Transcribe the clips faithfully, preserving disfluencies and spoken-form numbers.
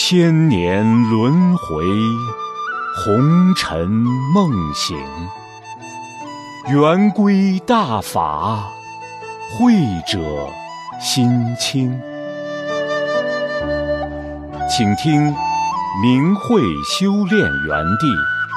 千年轮回，红尘梦醒，圆规大法，慧者心清。请听明慧修炼园地。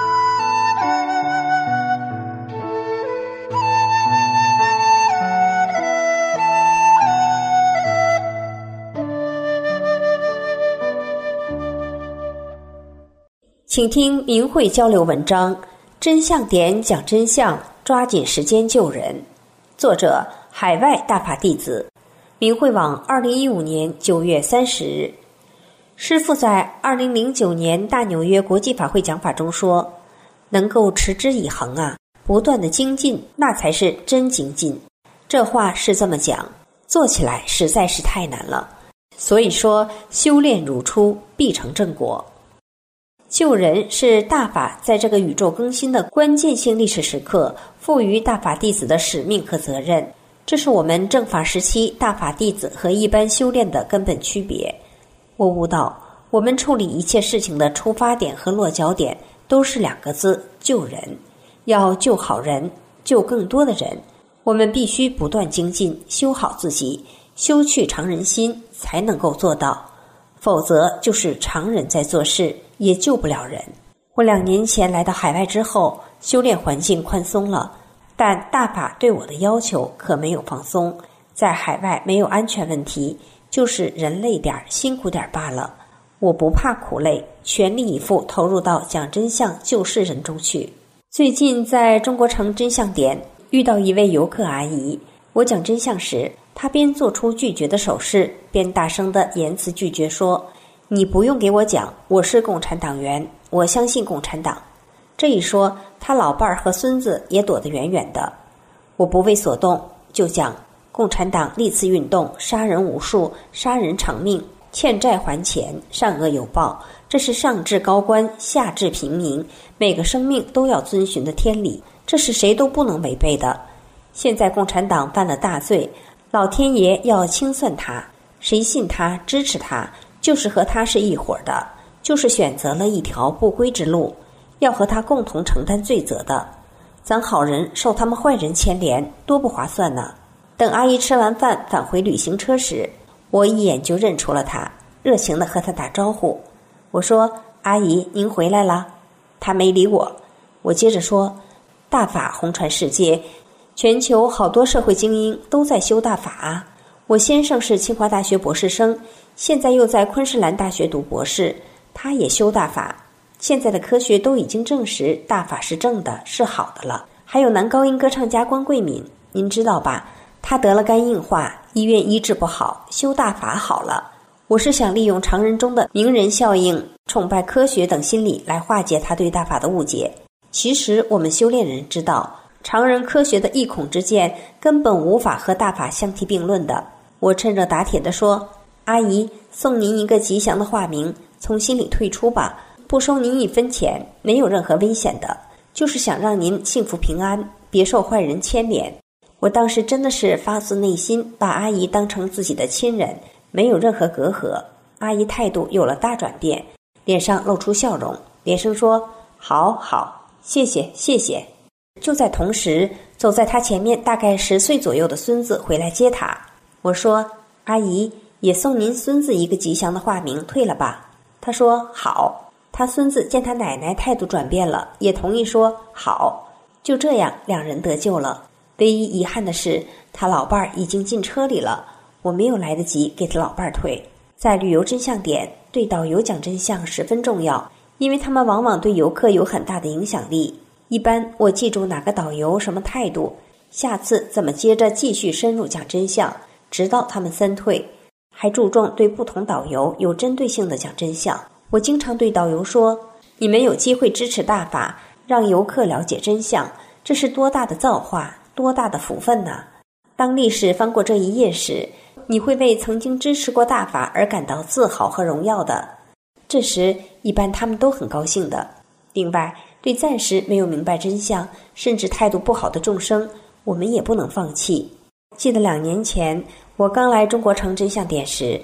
请听明慧交流文章，真相点讲真相，抓紧时间救人。作者：海外大法弟子。明慧网二零一五年九月三十日。师父在二零零九年大纽约国际法会讲法中说，能够持之以恒啊，不断的精进，那才是真精进。这话是这么讲，做起来实在是太难了。所以说，修炼如初，必成正果。救人是大法在这个宇宙更新的关键性历史时刻赋予大法弟子的使命和责任，这是我们正法时期大法弟子和一般修炼的根本区别。我悟到，我们处理一切事情的出发点和落脚点都是两个字：救人。要救好人，救更多的人，我们必须不断精进，修好自己，修去常人心，才能够做到。否则就是常人在做事，也救不了人。我两年前来到海外之后，修炼环境宽松了，但大法对我的要求可没有放松。在海外没有安全问题，就是人累点辛苦点罢了。我不怕苦累，全力以赴投入到讲真相救世人中去。最近在中国城真相点遇到一位游客阿姨，我讲真相时，她边做出拒绝的手势，边大声的言辞拒绝说，你不用给我讲，我是共产党员，我相信共产党。这一说，他老伴儿和孙子也躲得远远的。我不为所动，就讲共产党历次运动，杀人无数，杀人偿命，欠债还钱，善恶有报，这是上至高官，下至平民，每个生命都要遵循的天理，这是谁都不能违背的。现在共产党犯了大罪，老天爷要清算他，谁信他，支持他，就是和他是一伙的，就是选择了一条不归之路，要和他共同承担罪责的。咱好人受他们坏人牵连，多不划算呢。等阿姨吃完饭返回旅行车时，我一眼就认出了她，热情地和她打招呼。我说，阿姨您回来了。她没理我。我接着说，大法红传世界，全球好多社会精英都在修大法啊。我先生是清华大学博士生，现在又在昆士兰大学读博士，他也修大法。现在的科学都已经证实大法是正的，是好的了。还有男高音歌唱家关桂敏，您知道吧？他得了肝硬化，医院医治不好，修大法好了。我是想利用常人中的名人效应、崇拜科学等心理来化解他对大法的误解。其实我们修炼人知道，常人科学的异孔之见根本无法和大法相提并论的。我趁热打铁地说，阿姨，送您一个吉祥的化名，从心里退出吧，不收您一分钱，没有任何危险的，就是想让您幸福平安，别受坏人牵连。我当时真的是发自内心把阿姨当成自己的亲人，没有任何隔阂。阿姨态度有了大转变，脸上露出笑容，连声说，好好，谢谢谢谢。就在同时，走在她前面大概十岁左右的孙子回来接她。我说，阿姨，也送您孙子一个吉祥的化名，退了吧。她说好。他孙子见他奶奶态度转变了，也同意说好。就这样，两人得救了。唯一遗憾的是，他老伴儿已经进车里了，我没有来得及给他老伴儿退。在旅游真相点，对导游讲真相十分重要，因为他们往往对游客有很大的影响力。一般我记住哪个导游什么态度，下次怎么接着继续深入讲真相，直到他们三退。还注重对不同导游有针对性的讲真相。我经常对导游说，你们有机会支持大法，让游客了解真相，这是多大的造化，多大的福分呐！当历史翻过这一页时，你会为曾经支持过大法而感到自豪和荣耀的。这时一般他们都很高兴的。另外，对暂时没有明白真相甚至态度不好的众生，我们也不能放弃。记得两年前我刚来中国城真相点时，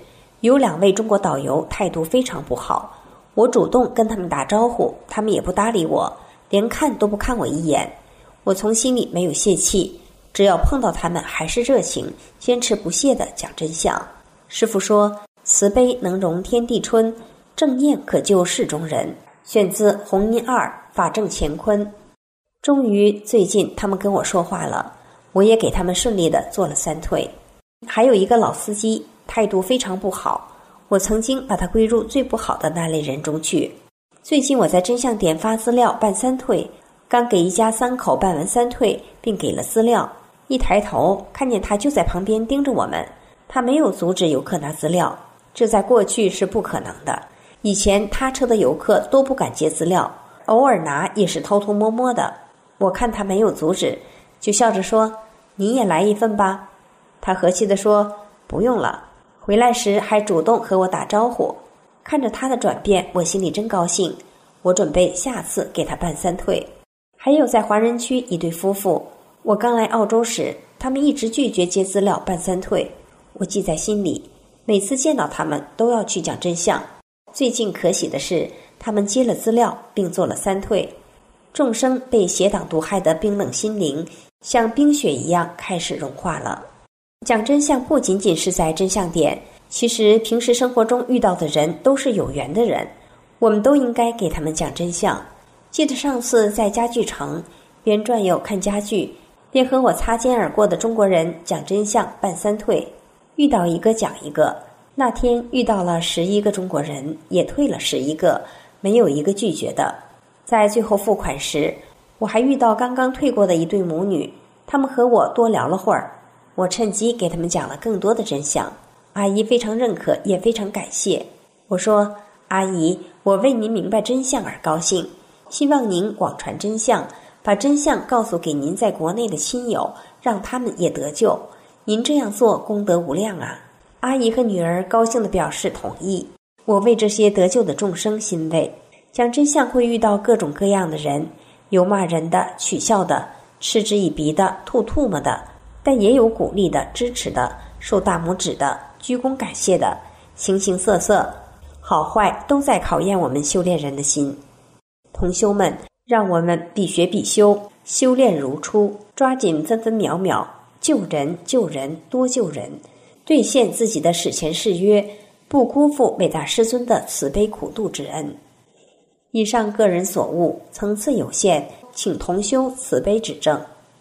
有两位中国导游态度非常不好，我主动跟他们打招呼，他们也不搭理我，连看都不看我一眼。我从心里没有泄气，只要碰到他们还是热情，坚持不懈地讲真相。师父说，慈悲能容天地春，正念可救世中人。选自《弘音二法正乾坤》。终于最近他们跟我说话了，我也给他们顺利地做了三退。还有一个老司机态度非常不好，我曾经把他归入最不好的那类人中去。最近我在真相点发资料办三退，刚给一家三口办完三退并给了资料，一抬头看见他就在旁边盯着我们，他没有阻止游客拿资料，这在过去是不可能的。以前他车的游客都不敢接资料，偶尔拿也是偷偷摸摸的。我看他没有阻止，就笑着说，你也来一份吧。他和气地说，不用了。回来时还主动和我打招呼。看着他的转变，我心里真高兴。我准备下次给他办三退。还有在华人区一对夫妇，我刚来澳洲时，他们一直拒绝接资料办三退，我记在心里，每次见到他们都要去讲真相。最近可喜的是，他们接了资料并做了三退。众生被邪党毒害的冰冷心灵像冰雪一样开始融化了。讲真相不仅仅是在真相点，其实平时生活中遇到的人都是有缘的人，我们都应该给他们讲真相。记得上次在家具城边转悠看家具边和我擦肩而过的中国人讲真相办三退，遇到一个讲一个。那天遇到了十一个中国人，也退了十一个，没有一个拒绝的。在最后付款时，我还遇到刚刚退过的一对母女，他们和我多聊了会儿，我趁机给他们讲了更多的真相。阿姨非常认可，也非常感谢。我说，阿姨，我为您明白真相而高兴，希望您广传真相，把真相告诉给您在国内的亲友，让他们也得救。您这样做功德无量啊。阿姨和女儿高兴地表示同意。我为这些得救的众生欣慰。讲真相会遇到各种各样的人，有骂人的、取笑的、嗤之以鼻的、吐唾沫的，但也有鼓励的、支持的、竖大拇指的、鞠躬感谢的，形形色色，好坏都在考验我们修炼人的心。同修们，让我们必学必修，修炼如初，抓紧分分秒秒，救人救人多救人，兑现自己的史前誓约，不辜负伟大师尊的慈悲苦度之恩。以上个人所悟，层次有限，请同修慈悲指正。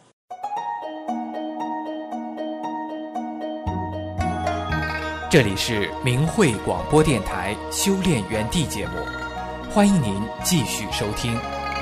这里是明慧广播电台修炼园地节目，欢迎您继续收听。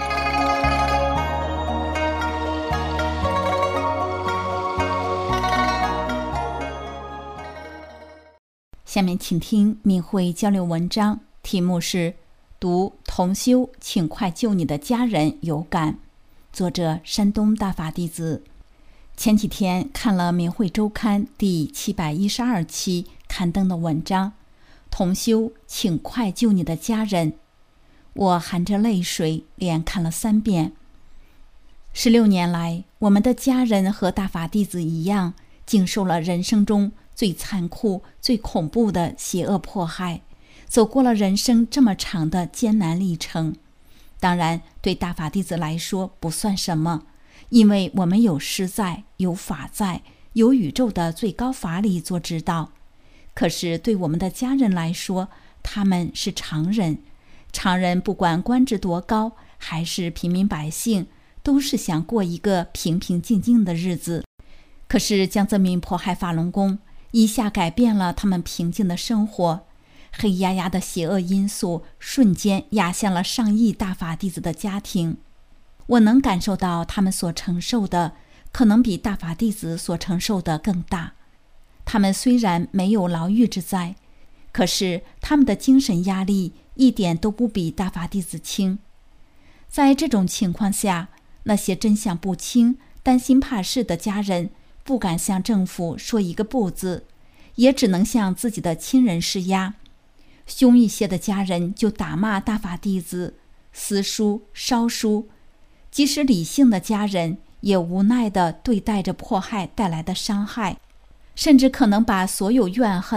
下面请听明慧交流文章，题目是读同修请快救你的家人有感，作者山东大法弟子。前几天看了明慧周刊第七百一十二期刊登的文章，同修请快救你的家人，我含着泪水连看了三遍。十六年来，我们的家人和大法弟子一样，经受了人生中最残酷最恐怖的邪恶迫害，走过了人生这么长的艰难历程。当然对大法弟子来说不算什么，因为我们有师在，有法在，有宇宙的最高法理做指导。可是对我们的家人来说，他们是常人，常人不管官职多高，还是平民百姓，都是想过一个平平静静的日子。可是江泽民迫害法轮功，一下改变了他们平静的生活，黑压压的邪恶因素瞬间压向了上亿大法弟子的家庭。我能感受到他们所承受的可能比大法弟子所承受的更大。他们虽然没有牢狱之灾，可是他们的精神压力一点都不比大法弟子轻。在这种情况下，那些真相不清、担心怕事的家人不敢向政府说一个不字，也只能向自己的亲人施压。凶一些的家人就打骂大法弟子，撕书烧书，即使理性的家人也无奈地对待着迫害带来的伤害，甚至可能把所有怨恨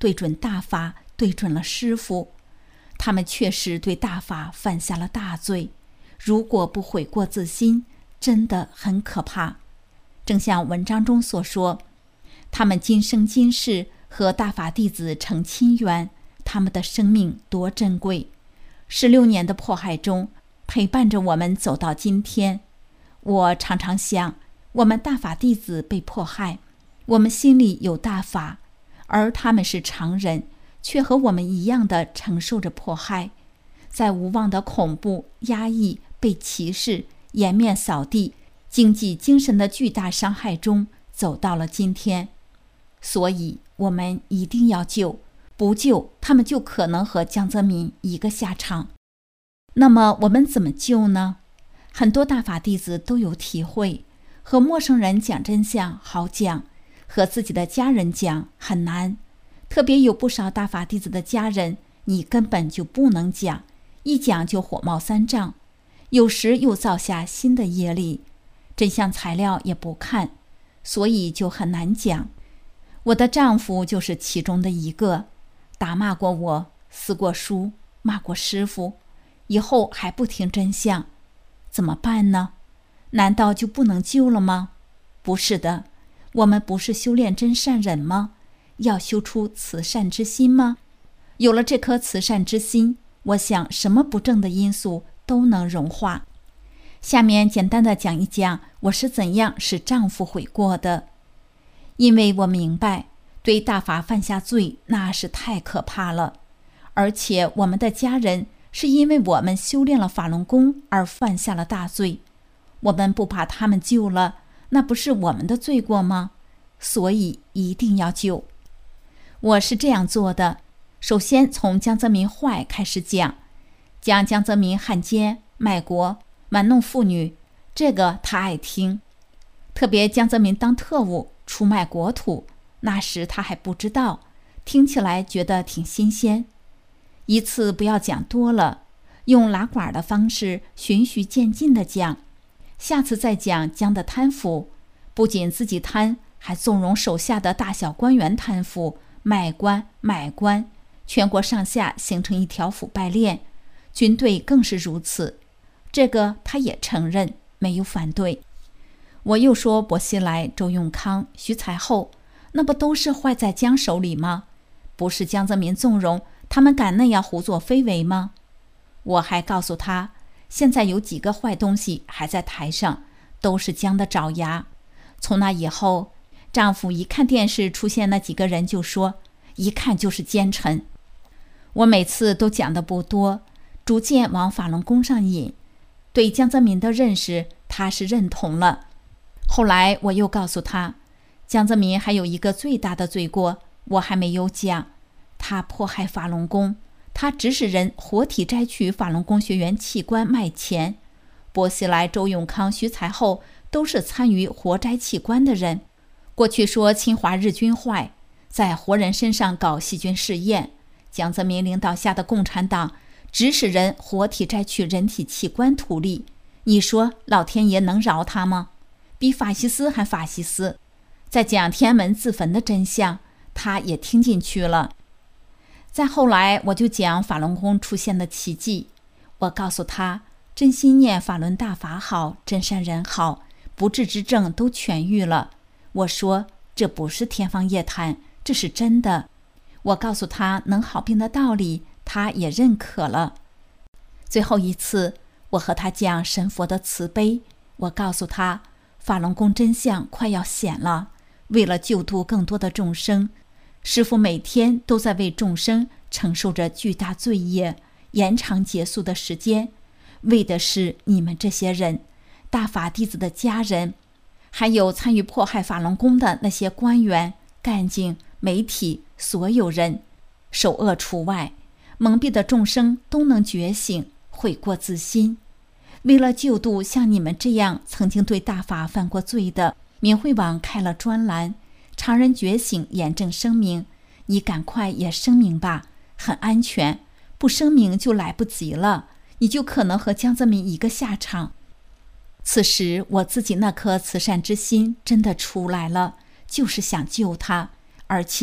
对准大法，对准了师父。他们确实对大法犯下了大罪，如果不悔过自新，真的很可怕。正像文章中所说，他们今生今世和大法弟子成亲缘，他们的生命多珍贵。十六年的迫害中，陪伴着我们走到今天。我常常想，我们大法弟子被迫害，我们心里有大法，而他们是常人，却和我们一样的承受着迫害，在无望的恐怖、压抑、被歧视、颜面扫地、经济精神的巨大伤害中走到了今天。所以我们一定要救，不救他们就可能和江泽民一个下场。那么我们怎么救呢？很多大法弟子都有体会，和陌生人讲真相好讲，和自己的家人讲很难。特别有不少大法弟子的家人，你根本就不能讲，一讲就火冒三丈，有时又造下新的业力，真相材料也不看，所以就很难讲。我的丈夫就是其中的一个，打骂过我，撕过书，骂过师父，以后还不听真相，怎么办呢？难道就不能救了吗？不是的，我们不是修炼真善忍吗？要修出慈善之心吗？有了这颗慈善之心，我想什么不正的因素都能融化。下面简单的讲一讲我是怎样使丈夫悔过的。因为我明白，对大法犯下罪那是太可怕了，而且我们的家人是因为我们修炼了法轮功而犯下了大罪，我们不把他们救了，那不是我们的罪过吗？所以一定要救。我是这样做的，首先从江泽民坏开始讲，讲江泽民汉奸、卖国、玩弄妇女，这个他爱听。特别江泽民当特务出卖国土，那时他还不知道，听起来觉得挺新鲜。一次不要讲多了，用拉管的方式循序渐进地讲，下次再讲江的贪腐，不仅自己贪，还纵容手下的大小官员贪腐，卖官买官，全国上下形成一条腐败链，军队更是如此。这个他也承认，没有反对。我又说薄熙来、周永康、徐才厚，那不都是坏在江手里吗？不是江泽民纵容，他们敢那样胡作非为吗？我还告诉他，现在有几个坏东西还在台上，都是江的爪牙。从那以后，丈夫一看电视出现那几个人就说，一看就是奸臣。我每次都讲的不多，逐渐往法轮功上引，对江泽民的认识他是认同了。后来我又告诉他，江泽民还有一个最大的罪过，我还没有讲，他迫害法轮功，他指使人活体摘取法轮功学员器官卖钱。薄熙来、周永康、徐才厚都是参与活摘器官的人。过去说侵华日军坏，在活人身上搞细菌试验，江泽民领导下的共产党指使人活体摘取人体器官图利，你说老天爷能饶他吗？比法西斯还法西斯。在讲天安门自焚的真相，他也听进去了。再后来我就讲法轮功出现的奇迹，我告诉他，真心念法轮大法好，真善人好，不治之症都痊愈了。我说这不是天方夜谭，这是真的。我告诉他能好病的道理，他也认可了。最后一次我和他讲神佛的慈悲，我告诉他法轮功真相快要显了，为了救度更多的众生，师父每天都在为众生承受着巨大罪业，延长结束的时间，为的是你们这些人，大法弟子的家人，还有参与迫害法轮功的那些官员、干警、媒体，所有人，首恶除外，蒙蔽的众生都能觉醒，悔过自新。为了救度像你们这样曾经对大法犯过罪的，明慧网开了专栏，常人觉醒严正声明，你赶快也声明吧，很安全，不声明就来不及了，你就可能和江泽民一个下场。此时我自己那颗慈善之心真的出来了，就是想救他，而且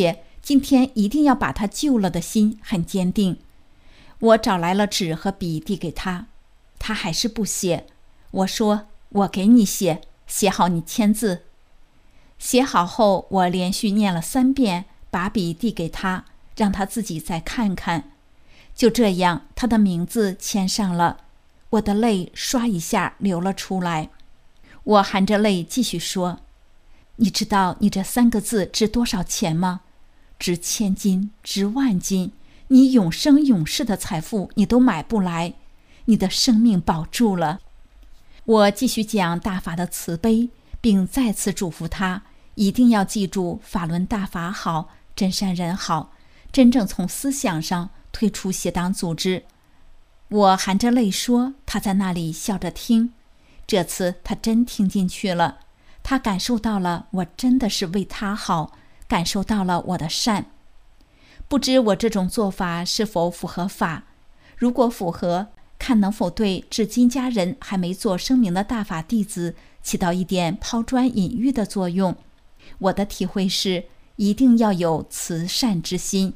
今天一定要把他救了的心很坚定。我找来了纸和笔递给他，他还是不写。我说，我给你写，写好你签字。写好后，我连续念了三遍，把笔递给他，让他自己再看看。就这样，他的名字签上了。我的泪唰一下流了出来。我含着泪继续说，你知道你这三个字值多少钱吗？值千金，值万金，你永生永世的财富你都买不来，你的生命保住了。我继续讲大法的慈悲，并再次嘱咐他一定要记住法轮大法好，真善人好，真正从思想上退出邪党组织。我含着泪说，他在那里笑着听。这次他真听进去了，他感受到了我真的是为他好，感受到了我的善。不知我这种做法是否符合法？如果符合，看能否对至今家人还没做声明的大法弟子起到一点抛砖引玉的作用。我的体会是，一定要有慈善之心。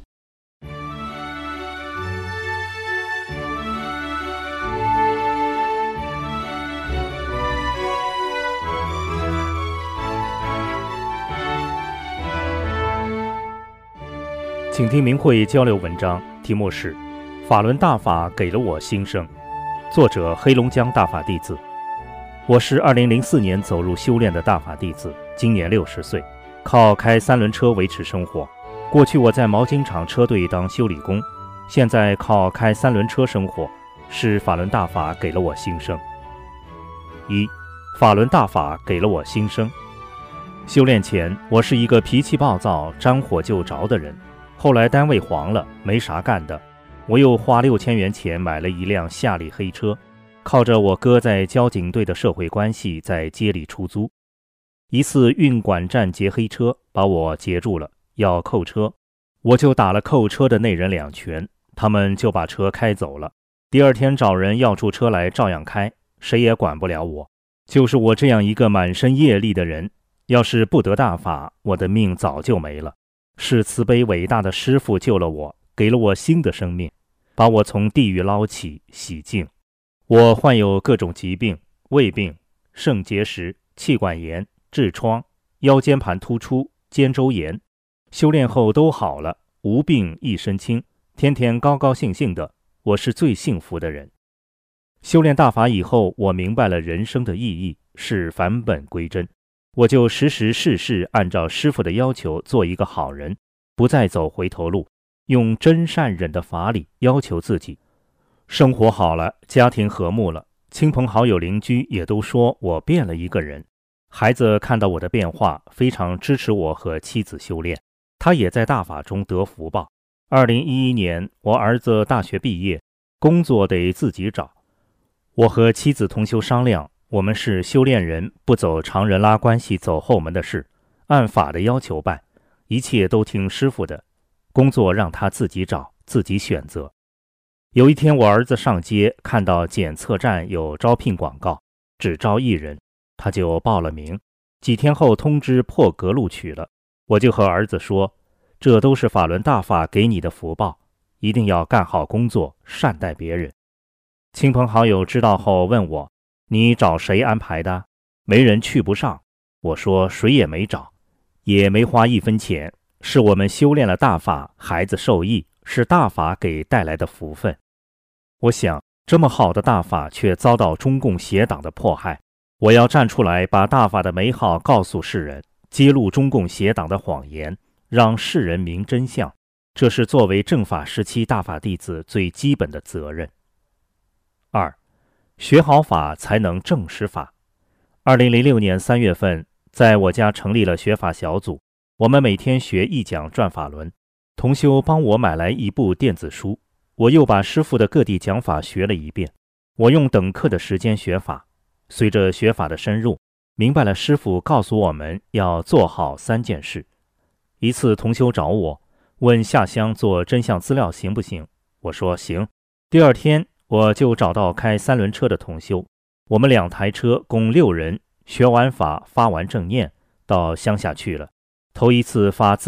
请听明慧交流文章，题目是《法轮大法给了我新生》，作者黑龙江大法弟子。我是二零零四年走入修炼的大法弟子，今年六十岁，靠开三轮车维持生活。过去我在毛巾厂车队当修理工，现在靠开三轮车生活，是法轮大法给了我新生。一，法轮大法给了我新生。修炼前，我是一个脾气暴躁、沾火就着的人。后来单位黄了，没啥干的，我又花六千元钱买了一辆夏利黑车，靠着我哥在交警队的社会关系，在街里出租。一次运管站劫黑车，把我截住了，要扣车，我就打了扣车的那人两拳，他们就把车开走了。第二天找人要出车来，照样开，谁也管不了我。就是我这样一个满身业力的人，要是不得大法，我的命早就没了。是慈悲伟大的师父救了我，给了我新的生命，把我从地狱捞起，洗净。我患有各种疾病，胃病、肾结石、气管炎、痔疮、腰间盘突出、肩周炎，修炼后都好了，无病一身轻，天天高高兴兴的，我是最幸福的人。修炼大法以后，我明白了人生的意义是返本归真，我就时时事事按照师父的要求做一个好人，不再走回头路，用真善忍的法理要求自己。生活好了，家庭和睦了，亲朋好友邻居也都说我变了一个人。孩子看到我的变化，非常支持我和妻子修炼，他也在大法中得福报。二零一一年，我儿子大学毕业，工作得自己找。我和妻子同修商量，我们是修炼人，不走常人拉关系走后门的事，按法的要求办，一切都听师父的，工作让他自己找，自己选择。有一天我儿子上街，看到检测站有招聘广告，只招一人，他就报了名。几天后通知破格录取了，我就和儿子说，这都是法轮大法给你的福报，一定要干好工作，善待别人。亲朋好友知道后问我，你找谁安排的？没人去不上。我说谁也没找，也没花一分钱，是我们修炼了大法，孩子受益，是大法给带来的福分。我想，这么好的大法却遭到中共邪党的迫害，我要站出来，把大法的美好告诉世人，揭露中共邪党的谎言，让世人明真相，这是作为正法时期大法弟子最基本的责任。二，学好法才能正实法。二零零六年三月份，在我家成立了学法小组，我们每天学一讲转法轮。同修帮我买来一部电子书，我又把师父的各地讲法学了一遍。我用等课的时间学法，随着学法的深入，明白了师父告诉我们要做好三件事。一次同修找我，问下乡做真相资料行不行？我说行。第二天我就找到开三轮车的同修，我们两台车共六人，学完法发完正念，到乡下去了。头一次发资料，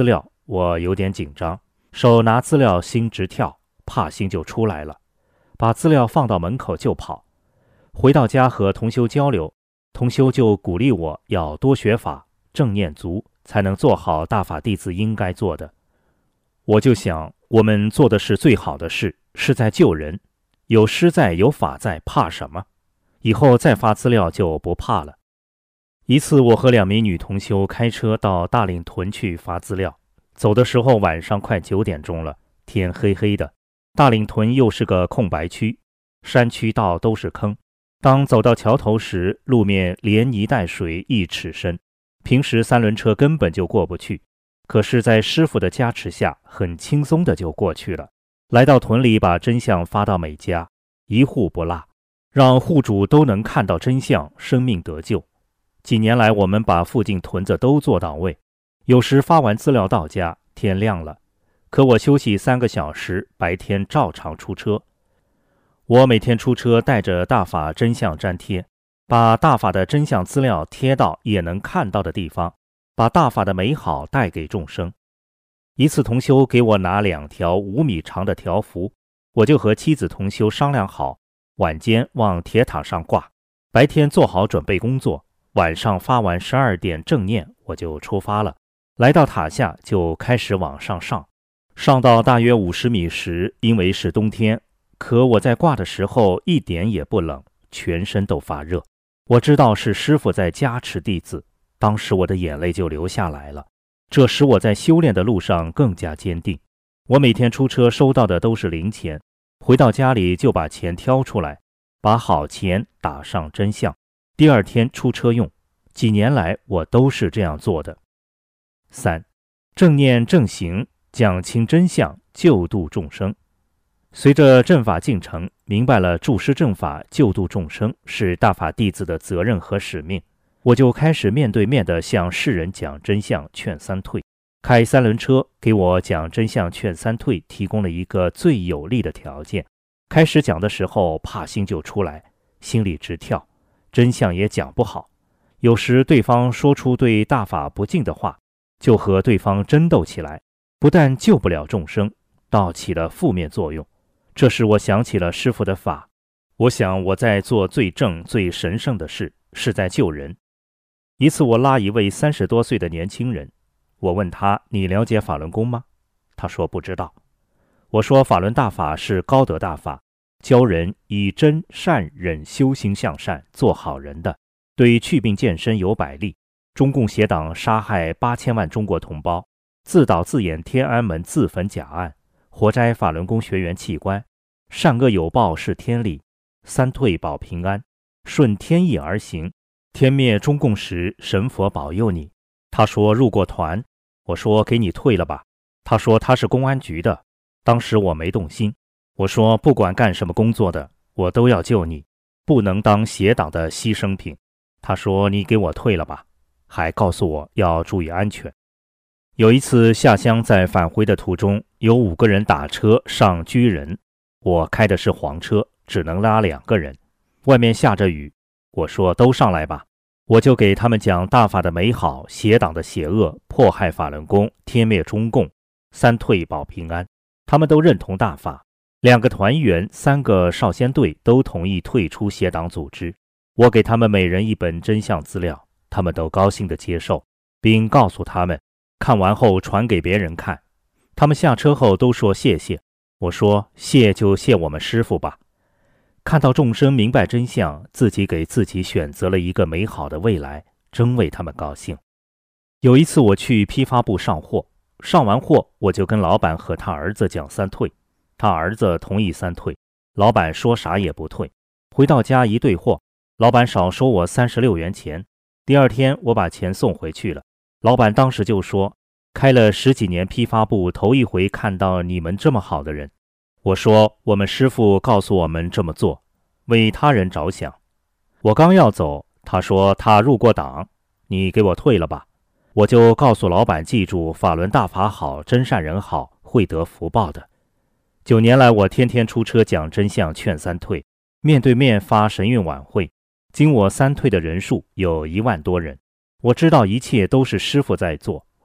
我有点紧张，手拿资料心直跳，怕心就出来了，把资料放到门口就跑。回到家和同修交流，同修就鼓励我要多学法，正念足，才能做好大法弟子应该做的。我就想，我们做的是最好的事，是在救人，有师在有法在，怕什么？以后再发资料就不怕了。一次我和两名女同修开车到大岭屯去发资料，走的时候晚上快九点钟了，天黑黑的，大岭屯又是个空白区，山区道都是坑。当走到桥头时，路面连泥带水一尺深，平时三轮车根本就过不去，可是在师父的加持下，很轻松的就过去了。来到屯里，把真相发到每家，一户不落，让户主都能看到真相，生命得救。几年来，我们把附近屯子都做到位，有时发完资料到家，天亮了，可我休息三个小时，白天照常出车。我每天出车带着大法真相粘贴，把大法的真相资料贴到也能看到的地方，把大法的美好带给众生。一次同修给我拿两条五米长的条幅，我就和妻子同修商量好，晚间往铁塔上挂，白天做好准备工作，晚上发完十二点正念我就出发了。来到塔下就开始往上上，上到大约五十米时，因为是冬天，可我在挂的时候一点也不冷，全身都发热。我知道是师父在加持弟子，当时我的眼泪就流下来了，这使我在修炼的路上更加坚定。我每天出车收到的都是零钱，回到家里就把钱挑出来，把好钱打上真相，第二天出车用。几年来我都是这样做的。三、正念正行，讲清真相，救度众生。随着正法进程，明白了注师正法救度众生是大法弟子的责任和使命，我就开始面对面地向世人讲真相，劝三退。开三轮车给我讲真相劝三退提供了一个最有利的条件。开始讲的时候怕心就出来，心里直跳，真相也讲不好，有时对方说出对大法不敬的话，就和对方争斗起来，不但救不了众生，倒起了负面作用。这时我想起了师父的法，我想我在做最正最神圣的事，是在救人。一次我拉一位三十多岁的年轻人，我问他，你了解法轮功吗？他说不知道。我说法轮大法是高德大法，教人以真善忍修心向善，做好人的，对祛病健身有百利。中共邪党杀害八千万中国同胞，自导自演天安门自焚假案，活摘法轮功学员器官，善恶有报是天理，三退保平安，顺天意而行，天灭中共时神佛保佑你。他说入过团，我说给你退了吧。他说他是公安局的，当时我没动心，我说不管干什么工作的，我都要救你，不能当邪党的牺牲品。他说你给我退了吧，还告诉我要注意安全。有一次下乡，在返回的途中，有五个人打车上居仁，我开的是黄车，只能拉两个人。外面下着雨，我说都上来吧，我就给他们讲大法的美好，邪党的邪恶，迫害法轮功，天灭中共，三退保平安。他们都认同大法，两个团员，三个少先队都同意退出邪党组织。我给他们每人一本真相资料，他们都高兴地接受，并告诉他们看完后传给别人看。他们下车后都说谢谢，我说谢就谢我们师父吧。看到众生明白真相，自己给自己选择了一个美好的未来，真为他们高兴。有一次我去批发部上货，上完货我就跟老板和他儿子讲三退，他儿子同意三退，老板说啥也不退。回到家一对货，老板少收我三十六元钱。第二天我把钱送回去了，老板当时就说，开了十几年批发部，头一回看到你们这么好的人。我说我们师父告诉我们这么做，为他人着想。我刚要走，他说他入过党，你给我退了吧。我就告诉老板，记住法轮大法好，真善人好，会得福报的。九年来我天天出车讲真相，劝三退，面对面发神韵晚会，经我三退的人数有一万多人。我知道一切都是师父在做，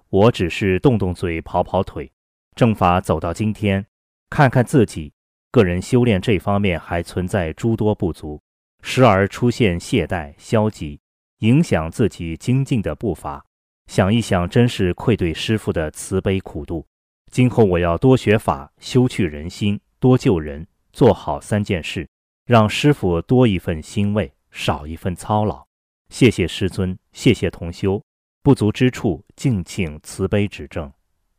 我只是动动嘴跑跑腿。正法走到今天，看看自己，个人修炼这方面还存在诸多不足，时而出现懈怠消极，影响自己精进的步伐。想一想，真是愧对师父的慈悲苦度。今后我要多学法，修去人心，多救人，做好三件事，让师父多一份欣慰，少一份操劳。谢谢师尊，谢谢同修，不足之处敬请慈悲指正。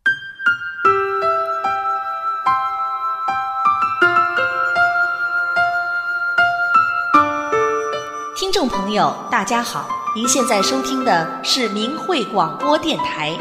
听众朋友，大家好，您现在收听的是明慧广播电台。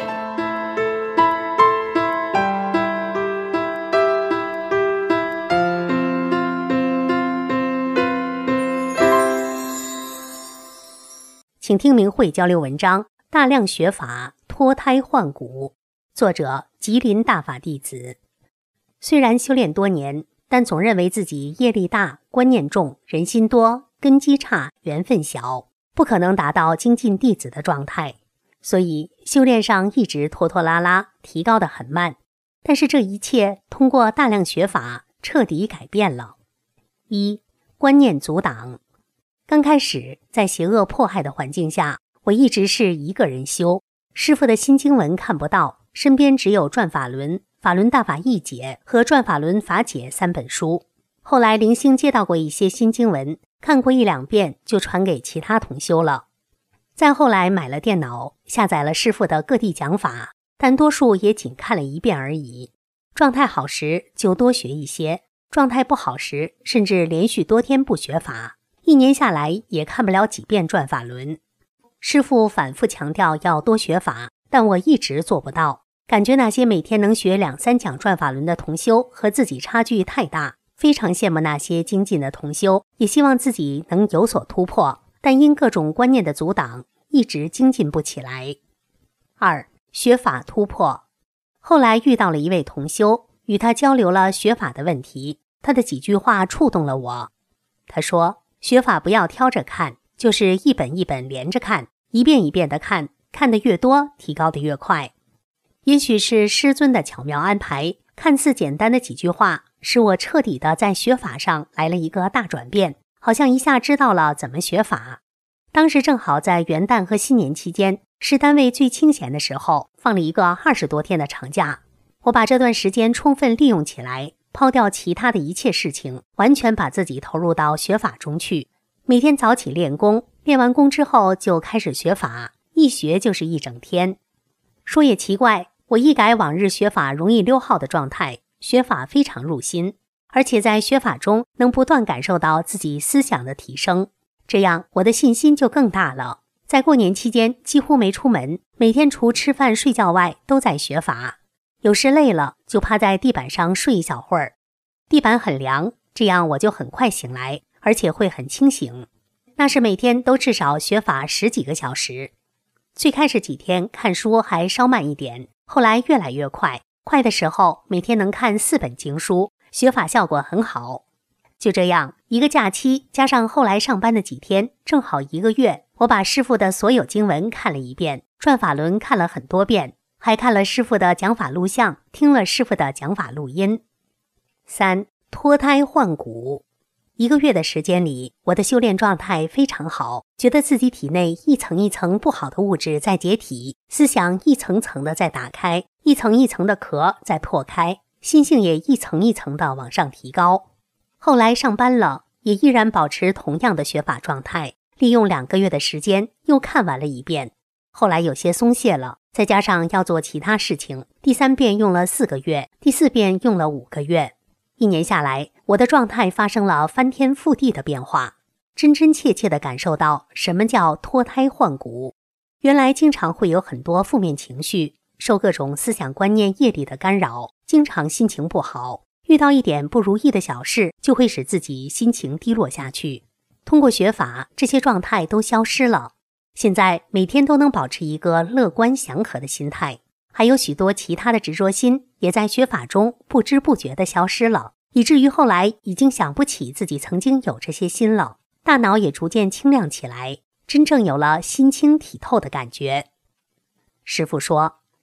请听明慧交流文章《大量学法，脱胎换骨》，作者吉林大法弟子。虽然修炼多年，但总认为自己业力大、观念重、人心多、根基差、缘分小，不可能达到精进弟子的状态，所以修炼上一直拖拖拉拉，提高得很慢。但是这一切通过大量学法彻底改变了。一、观念阻挡。刚开始在邪恶迫害的环境下，我一直是一个人修，师父的新经文看不到，身边只有转法轮、法轮大法译解和转法轮法解三本书。后来零星接到过一些新经文，看过一两遍就传给其他同修了。再后来买了电脑，下载了师父的各地讲法，但多数也仅看了一遍而已。状态好时就多学一些，状态不好时甚至连续多天不学法，一年下来也看不了几遍转法轮。师父反复强调要多学法，但我一直做不到，感觉那些每天能学两三讲转法轮的同修和自己差距太大，非常羡慕那些精进的同修，也希望自己能有所突破，但因各种观念的阻挡，一直精进不起来。二、学法突破。后来遇到了一位同修，与他交流了学法的问题，他的几句话触动了我。他说，学法不要挑着看，就是一本一本连着看，一遍一遍的看，看得越多，提高得越快。也许是师尊的巧妙安排，看似简单的几句话，使我彻底的在学法上来了一个大转变，好像一下知道了怎么学法。当时正好在元旦和新年期间，是单位最清闲的时候，放了一个二十多天的长假。我把这段时间充分利用起来，抛掉其他的一切事情，完全把自己投入到学法中去。每天早起练功，练完功之后就开始学法，一学就是一整天。说也奇怪，我一改往日学法容易溜号的状态，学法非常入心，而且在学法中能不断感受到自己思想的提升，这样我的信心就更大了。在过年期间几乎没出门，每天除吃饭睡觉外都在学法。有时累了就趴在地板上睡一小会儿，地板很凉，这样我就很快醒来，而且会很清醒。那是每天都至少学法十几个小时。最开始几天看书还稍慢一点，后来越来越快，快的时候每天能看四本经书，学法效果很好。就这样，一个假期加上后来上班的几天，正好一个月，我把师父的所有经文看了一遍，转法轮看了很多遍，还看了师父的讲法录像，听了师父的讲法录音。三、脱胎换骨。一个月的时间里，我的修炼状态非常好，觉得自己体内一层一层不好的物质在解体，思想一层层的在打开，一层一层的壳在破开，心性也一层一层的往上提高。后来上班了，也依然保持同样的学法状态，利用两个月的时间又看完了一遍。后来有些松懈了，再加上要做其他事情，第三遍用了四个月，第四遍用了五个月。一年下来，我的状态发生了翻天覆地的变化，真真切切地感受到什么叫脱胎换骨。原来经常会有很多负面情绪，受各种思想观念业力的干扰，经常心情不好，遇到一点不如意的小事就会使自己心情低落下去。通过学法，这些状态都消失了。现在每天都能保持一个乐观祥和的心态，还有许多其他的执着心也在学法中不知不觉地消失了，以至于后来已经想不起自己曾经有这些心了，大脑也逐渐清亮起来，真正有了心清体透的感觉。师父说，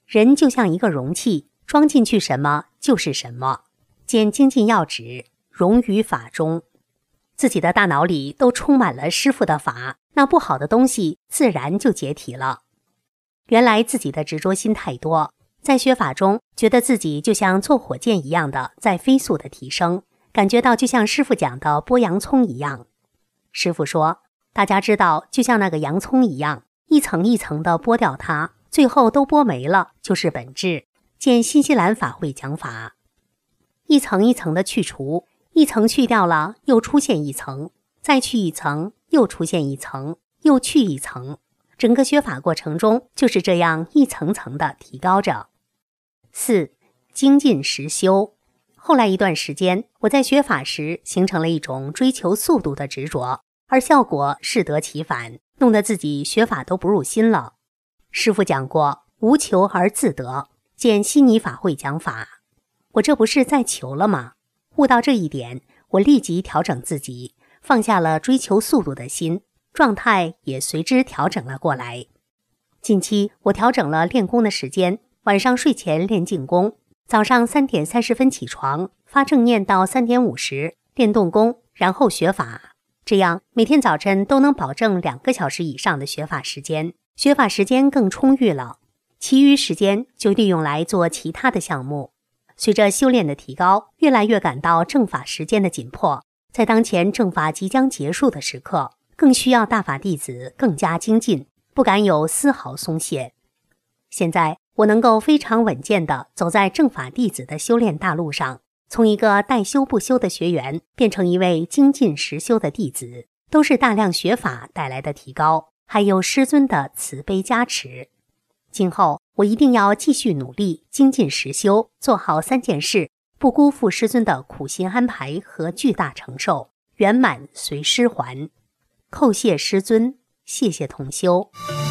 人就像一个容器，装进去什么就是什么。见精进要旨，融于法中。自己的大脑里都充满了师父的法，那不好的东西自然就解体了。原来自己的执着心太多，在学法中觉得自己就像坐火箭一样的在飞速的提升，感觉到就像师父讲的剥洋葱一样。师父说，大家知道就像那个洋葱一样，一层一层的剥掉它，最后都剥没了，就是本质。见新西兰法会讲法，一层一层的去除，一层去掉了，又出现一层，再去一层，又出现一层，又去一层。整个学法过程中就是这样一层层的提高着。四、精进实修。后来一段时间，我在学法时形成了一种追求速度的执着，而效果适得其反，弄得自己学法都不入心了。师父讲过，无求而自得，见悉尼法会讲法。我这不是在求了吗？悟到这一点，我立即调整自己，放下了追求速度的心，状态也随之调整了过来。近期我调整了练功的时间，晚上睡前练静功，早上三点三十分起床，发正念到三点五十练动功，然后学法。这样每天早晨都能保证两个小时以上的学法时间，学法时间更充裕了，其余时间就利用来做其他的项目。随着修炼的提高，越来越感到正法时间的紧迫，在当前正法即将结束的时刻，更需要大法弟子更加精进，不敢有丝毫松懈。现在我能够非常稳健地走在正法弟子的修炼大路上，从一个待修不修的学员变成一位精进实修的弟子，都是大量学法带来的提高，还有师尊的慈悲加持。今后我一定要继续努力，精进实修，做好三件事，不辜负师尊的苦心安排和巨大承受，圆满随师还。叩谢师尊，谢谢同修。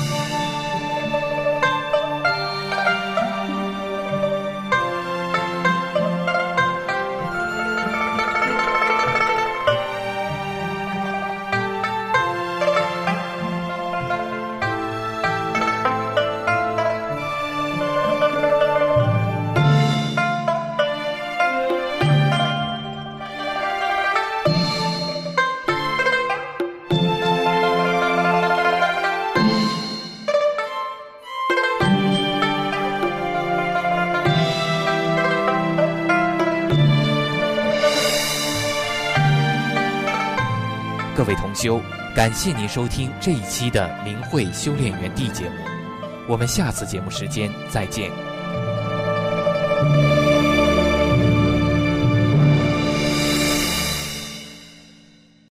各位同修，感谢您收听这一期的明慧修炼园地节目，我们下次节目时间再见。